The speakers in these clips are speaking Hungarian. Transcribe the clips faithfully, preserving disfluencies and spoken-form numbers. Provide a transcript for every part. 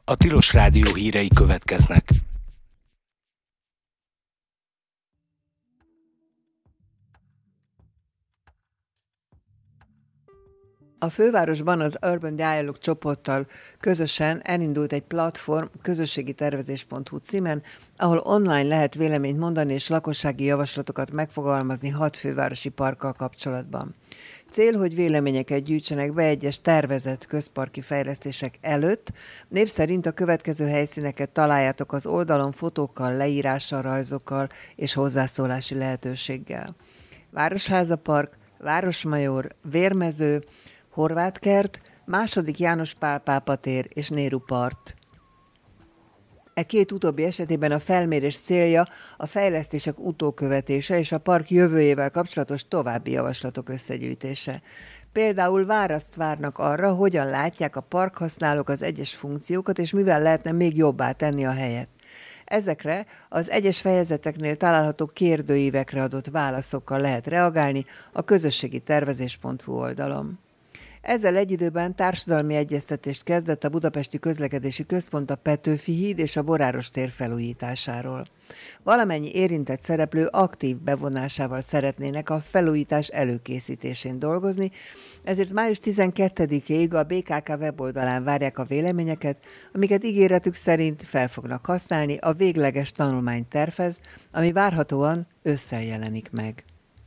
A Tilos Rádió hírei következnek. A fővárosban az Urban Dialogue csoporttal közösen elindult egy platform közösségi tervezés pont hu címen, ahol online lehet véleményt mondani és lakossági javaslatokat megfogalmazni hat fővárosi parkkal kapcsolatban. Cél, hogy véleményeket gyűjtsenek be egyes tervezett közparki fejlesztések előtt. Név szerint a következő helyszíneket találjátok az oldalon fotókkal, leírással, rajzokkal és hozzászólási lehetőséggel. Városháza Park, Városmajor, Vérmező, Horváthkert, második János Pál pápa tér és Nehru part. E két utóbbi esetében a felmérés célja a fejlesztések utókövetése és a park jövőjével kapcsolatos további javaslatok összegyűjtése. Például választ várnak arra, hogyan látják a parkhasználók az egyes funkciókat, és mivel lehetne még jobbá tenni a helyet. Ezekre az egyes fejezeteknél található kérdőívekre adott válaszokkal lehet reagálni a közösségi tervezés pont hu oldalon. Ezzel egy időben társadalmi egyeztetést kezdett a Budapesti Közlekedési Központ a Petőfi híd és a Boráros tér felújításáról. Valamennyi érintett szereplő aktív bevonásával szeretnének a felújítás előkészítésén dolgozni, ezért május tizenkettedikéig a bé ká ká weboldalán várják a véleményeket, amiket ígéretük szerint fel fognak használni a végleges tanulmánytervhez, ami várhatóan ősszel jelenik meg.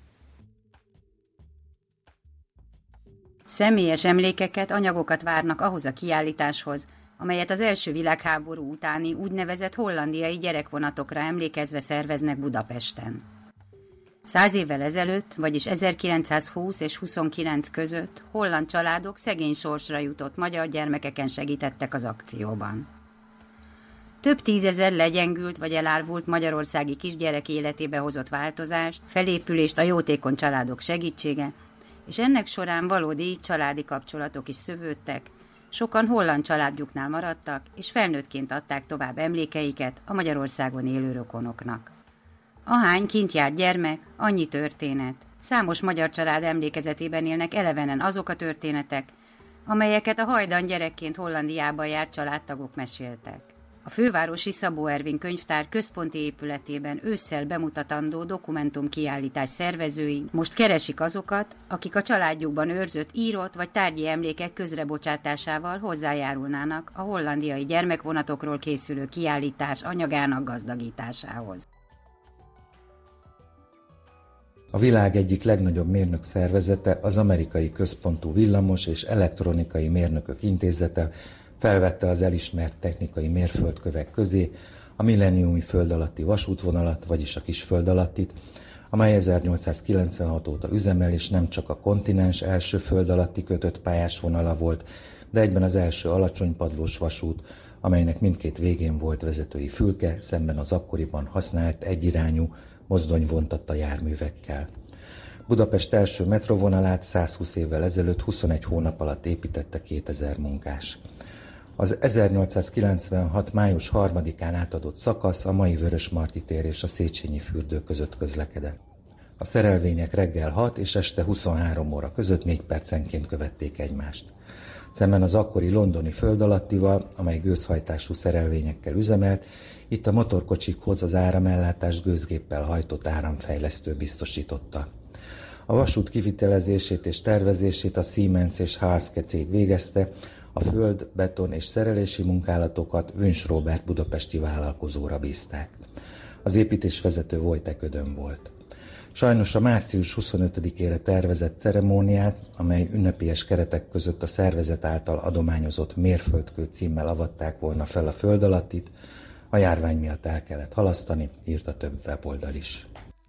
Személyes emlékeket, anyagokat várnak ahhoz a kiállításhoz, amelyet az első világháború utáni úgynevezett hollandiai gyerekvonatokra emlékezve szerveznek Budapesten. Száz évvel ezelőtt, vagyis ezerkilencszázhúsz és huszonkilenc között holland családok szegény sorsra jutott magyar gyermekeken segítettek az akcióban. Több tízezer legyengült vagy elárvult magyarországi kisgyerek életébe hozott változást, felépülést a jótékony családok segítsége, és ennek során valódi családi kapcsolatok is szövődtek, sokan holland családjuknál maradtak, és felnőttként adták tovább emlékeiket a Magyarországon élő rokonoknak. Ahány kint járt gyermek, annyi történet. Számos magyar család emlékezetében élnek elevenen azok a történetek, amelyeket a hajdan gyerekként Hollandiában járt családtagok meséltek. A fővárosi Szabó Ervin könyvtár központi épületében ősszel bemutatandó dokumentumkiállítás szervezői most keresik azokat, akik a családjukban őrzött írott vagy tárgyi emlékek közrebocsátásával hozzájárulnának a hollandiai gyermekvonatokról készülő kiállítás anyagának gazdagításához. A világ egyik legnagyobb mérnök szervezete, az Amerikai Központú Villamos és Elektronikai Mérnökök Intézete felvette az elismert technikai mérföldkövek közé a milleniumi föld alatti vasútvonalat, vagyis a kis föld alattit, amely ezernyolcszázkilencvenhat óta üzemel, és nem csak a kontinens első föld alatti kötött pályás vonala volt, de egyben az első alacsonypadlós vasút, amelynek mindkét végén volt vezetői fülke, szemben az akkoriban használt egyirányú mozdonyvontatta járművekkel. Budapest első metrovonalát százhúsz évvel ezelőtt huszonegy hónap alatt építette kétezer munkás. Az ezernyolcszázkilencvenhat. május harmadikán átadott szakasz a mai Vörösmarty tér és a Széchenyi fürdő között közlekedett. A szerelvények reggel hat és este huszonhárom óra között négy percenként követték egymást. Szemben az akkori londoni föld alattival, amely gőzhajtású szerelvényekkel üzemelt, itt a motorkocsikhoz az áramellátást gőzgéppel hajtott áramfejlesztő biztosította. A vasút kivitelezését és tervezését a Siemens és há es ká cég végezte, a föld, beton és szerelési munkálatokat Wünsch Róbert budapesti vállalkozóra bízták. Az építésvezető Wojtek Ödön volt. Sajnos a március huszonötödikére tervezett ceremóniát, amely ünnepélyes keretek között a szervezet által adományozott mérföldkő címmel avatták volna fel a föld alattit, a járvány miatt el kellett halasztani, írta több weboldal is.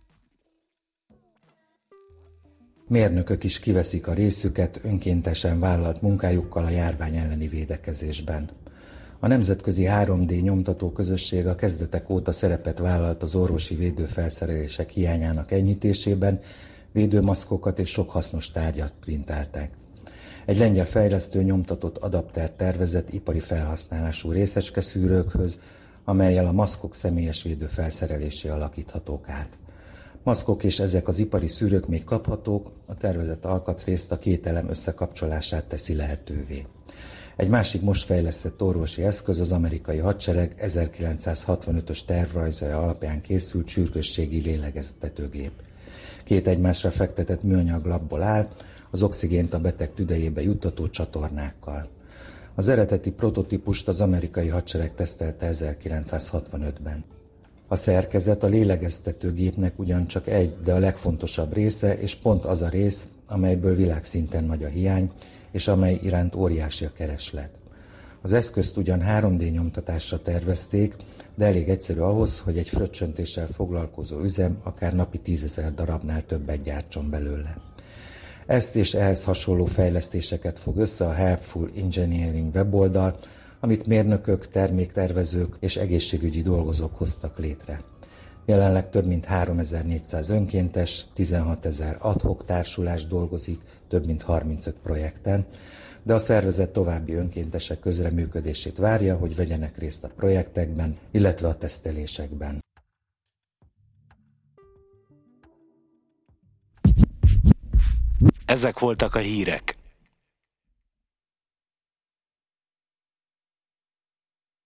Mérnökök is kiveszik a részüket önkéntesen vállalt munkájukkal a járvány elleni védekezésben. A nemzetközi három dé nyomtató közösség a kezdetek óta szerepet vállalt az orvosi védőfelszerelések hiányának enyhítésében, védőmaszkokat és sok hasznos tárgyat printálták. Egy lengyel fejlesztő nyomtatott adapter tervezett ipari felhasználású részecskeszűrőkhöz, amellyel a maszkok személyes védőfelszerelésé alakíthatók át. Maszkok és ezek az ipari szűrők még kaphatók, a tervezett alkatrészt a két elem összekapcsolását teszi lehetővé. Egy másik most fejlesztett orvosi eszköz az amerikai hadsereg ezerkilencszázhatvanötös tervrajza alapján készült sürgősségi lélegeztetőgép. Két egymásra fektetett műanyag lapból áll, az oxigént a beteg tüdejébe juttató csatornákkal. Az eredeti prototípust az amerikai hadsereg tesztelte ezerkilencszázhatvanötben. A szerkezet a lélegeztetőgépnek ugyancsak egy, de a legfontosabb része, és pont az a rész, amelyből világszinten nagy a hiány, és amely iránt óriási a kereslet. Az eszközt ugyan három dé nyomtatásra tervezték, de elég egyszerű ahhoz, hogy egy fröccsöntéssel foglalkozó üzem akár napi tízezer darabnál többet gyártson belőle. Ezt és ehhez hasonló fejlesztéseket fog össze a Helpful Engineering weboldal, amit mérnökök, terméktervezők és egészségügyi dolgozók hoztak létre. Jelenleg több mint háromezer-négyszáz önkéntes, tizenhatezer ad hoc társulás dolgozik több mint harmincöt projekten, de a szervezet további önkéntesek közreműködését várja, hogy vegyenek részt a projektekben, illetve a tesztelésekben. Ezek voltak a hírek.